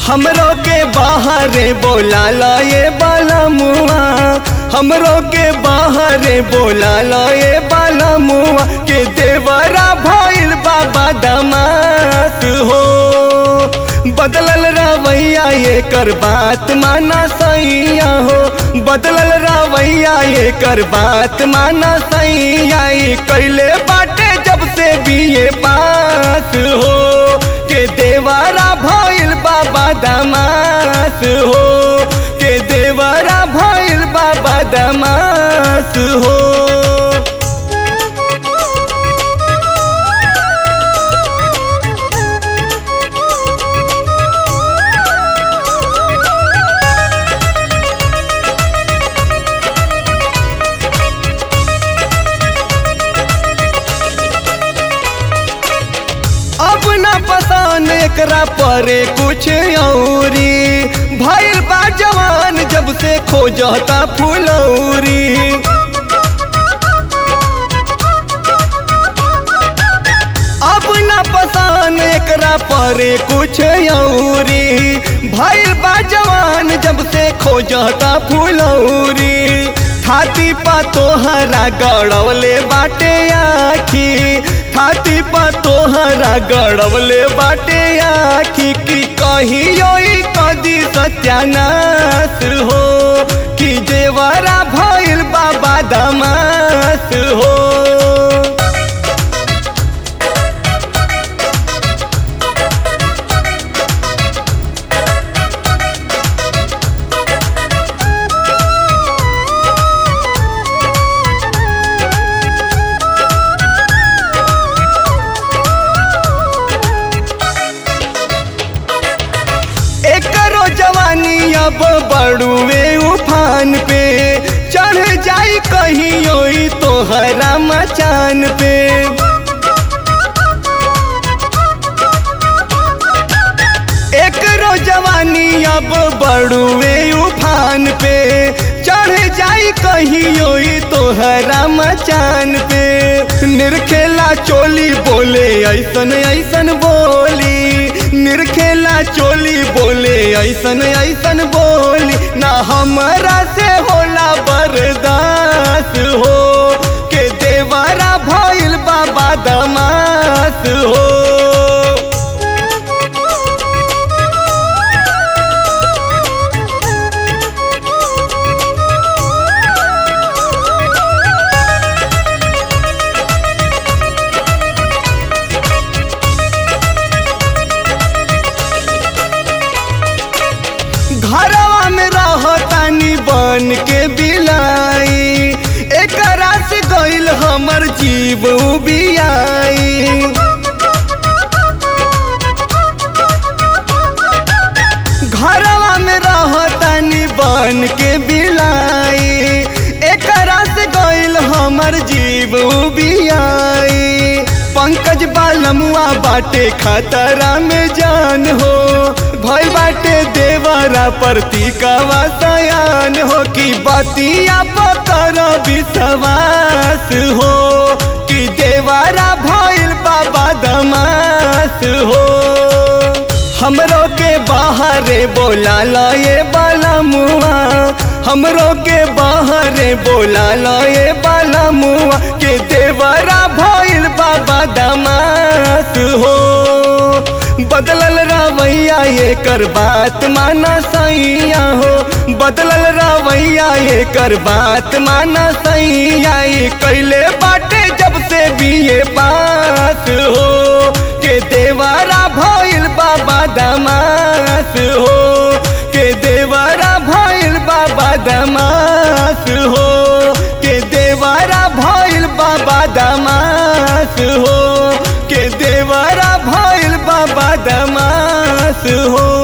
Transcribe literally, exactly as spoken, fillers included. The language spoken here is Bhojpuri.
हमरो के बाहरे बोला ला ये बाला मुआ, हमरो के बाहरे बोला ला ये बाला मुआ के देवरा भइल बाबा दमास हो। बदलल रवैया ये कर बात माना सैया हो, बदलल रवैया ये कर बात माना सैया। कैले बाटे जब से बीए पास हो के देवरा भइल बाबा दमास हो, के देवरा भइल बाबा दमास हो। अपना पसंद एकरा परे कुछ औरी, भइल बा जवान जब से खोजता फुलौरी। अपना पसंद एकरा परे कुछ औरी, भइल बा जवान जब से खोजता फुलौरी। छाती पा तोहरा गड़वले बाटे आखी, छाती पा तोहरा गड़वले बाटे आखी की कहियो कदी सत्यानाश हो कि देवरा भइल बाबा दमास हो। एकरो जवानी अब बड़ुए उफान पे, चढ़ जाई कहियो तोहरा मचान पे। एकरो जवानी अब बड़ुए उफान पे, चढ़ जाई कहियो तोहरा मचान पे। निरखेला चोली बोले ऐसन ऐसन बोली, निरखेला चोली बोले ऐसन ऐसन बोली। ना हमरा से होला बर्दाश्त हो के देवरा भइल बाबा दमास हो। घरवा में रहतानी बन के बिलाई, एकरा से गइल हमर जीव बियाई। घरवा में रहतानी बन के बिलाई, एकरा से गइल हमर जीव बियाई। पंकज बालमुआ बाटे खतरा में जान हो, भई बाटे देवरा प्रतीकवा सयान हो कि बतिया पकर विश्वास हो कि देवरा भइल बाबा दमास हो। हमरो के बाहरे बोला ला ये बाला मुआ, हमरो के बाहरे बोला ला ये बाला मुआ के देवरा भइल बाबा दमास हो। बदलल रवैया ये कर बात माना सैया हो, बदलल रवैया ये कर बात माना सैया। कैले बाटे जब से बीए पास हो के देवरा भइल बाबा दमास हो, के देवरा भइल बाबा दमास हो, के देवरा भइल बाबा दमास हो, के देवरा भइल बाबा दमास हो।